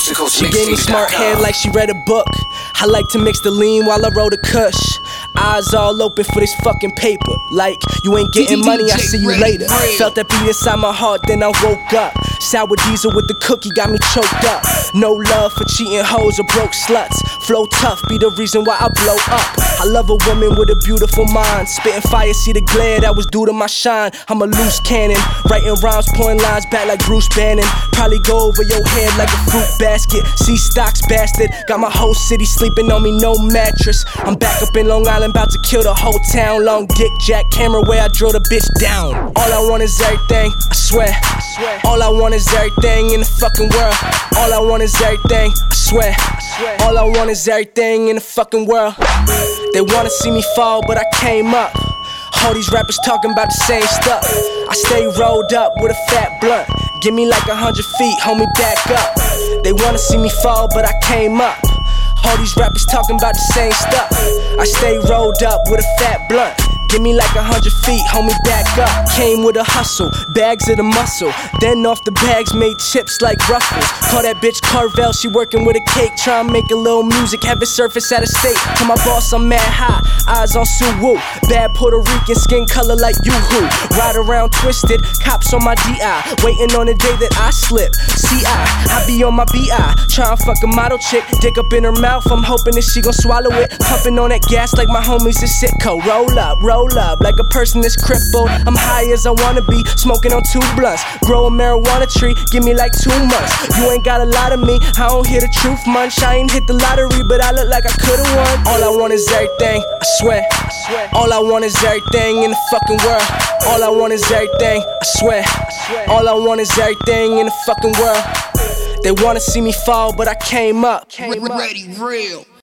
She gave me smart head like she read a book. I like to mix the lean while I roll the kush. Eyes all open for this fucking paper. Like, you ain't getting money, I see you later. Felt that beat inside my heart, then I woke up. Sour diesel with the cookie got me choked up. No love for cheating hoes or broke sluts. Flow tough, be the reason why I blow up. I love a woman with a beautiful mind. Spitting fire, see the glare that was due to my shine. I'm a loose cannon, writing rhymes, pouring lines back like Bruce Bannon. Probably go over your head like a fruit basket. See stocks, bastard. Got my whole city sleeping on me, no mattress. I'm back up in Long Island, about to kill the whole town. Long dick, jack camera where I drill the bitch down. All I want is everything, I swear. All I want is everything in the fucking world. All I want is everything, I swear. All I want is everything in the fucking world. They wanna see me fall, but I came up. All these rappers talking about the same stuff. I stay rolled up with a fat blunt. Give me like 100 feet, homie, back up. They wanna see me fall, but I came up. All these rappers talking about the same stuff. I stay rolled up with a fat blunt. Give me like 100 feet, homie, back up. Came with a hustle, bags of the muscle. Then off the bags made chips like Ruffles. Call that bitch Carvel, she working with a cake. Tryna make a little music, have it surface out of state. Tell my boss I'm mad high, eyes on Suwoo. Bad Puerto Rican, skin color like Yoo-hoo. Ride around twisted, cops on my DI. Waiting on the day that I slip. I be on my BI. Tryna fuck a model chick, dick up in her mouth. I'm hoping that she gon' swallow it. Pumping on that gas like my homies is Sitco. Roll up like a person that's crippled. I'm high as I wanna be, smoking on 2 blunts. Grow a marijuana tree, give me like 2 months. You ain't got a lot of me, I don't hear the truth munch. I ain't hit the lottery, but I look like I could've won. All I want is everything, I swear. All I want is everything in the fucking world. All I want is everything, I swear. All I want is everything in the fucking world. They wanna see me fall, but I came up. Ready, real.